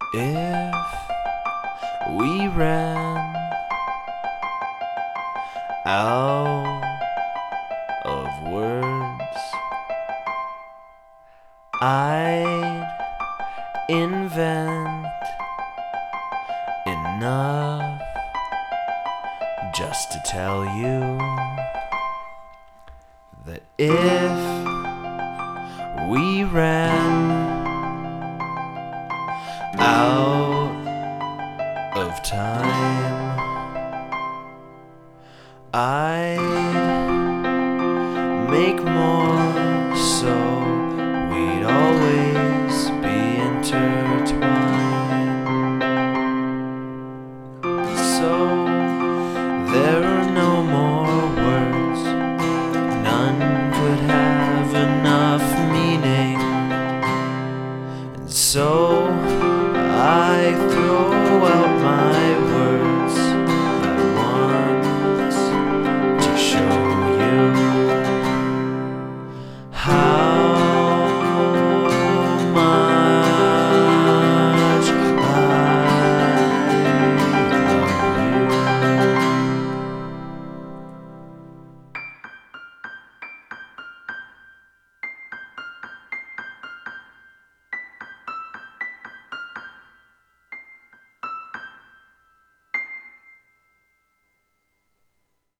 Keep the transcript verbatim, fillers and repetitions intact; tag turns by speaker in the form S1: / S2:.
S1: If we ran out of words, I'd invent enough just to tell you that if we ran out of time, I'd make more so we'd always be intertwined. So there are no more words, none could have enough meaning, and so I throw out my